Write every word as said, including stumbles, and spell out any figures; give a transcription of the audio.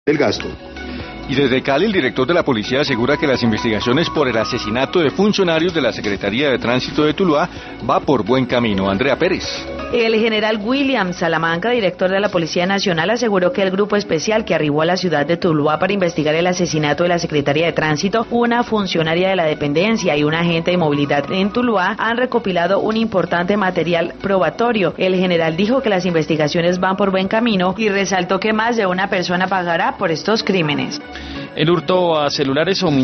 del gasto. Y desde Cali, el director de la policía asegura que las investigaciones por el asesinato de funcionarios de la Secretaría de Tránsito de Tuluá va por buen camino. Andrea Pérez. El general William Salamanca, director de la Policía Nacional, aseguró que el grupo especial que arribó a la ciudad de Tuluá para investigar el asesinato de la Secretaría de Tránsito, una funcionaria de la dependencia y un agente de movilidad en Tuluá han recopilado un importante material probatorio. El general dijo que las investigaciones van por buen camino y resaltó que más de una persona pagará por estos crímenes. El hurto a celulares o